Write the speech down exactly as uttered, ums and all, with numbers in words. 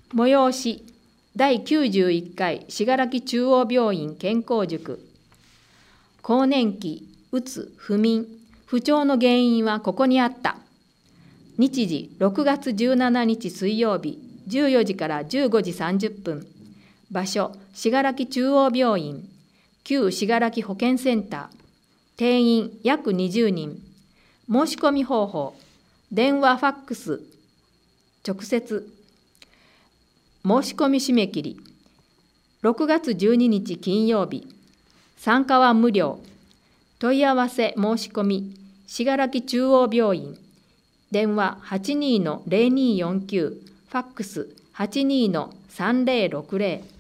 催しだいきゅうじゅういっかい信楽中央病院健康塾。更年期、うつ、不眠、不調の原因はここにあった。日時ろくがつじゅうしちにち水曜日じゅうよじからじゅうごじさんじゅっぷん。場所信楽中央病院旧信楽保健センター。定員約にじゅうにん。申し込み方法電話ファックス直接。申し込み締め切りろくがつじゅうににち金曜日。参加は無料。問い合わせ申し込み信楽中央病院電話 はちにーのぜろにーよんきゅう ファックス はちにーのさんぜろろくぜろ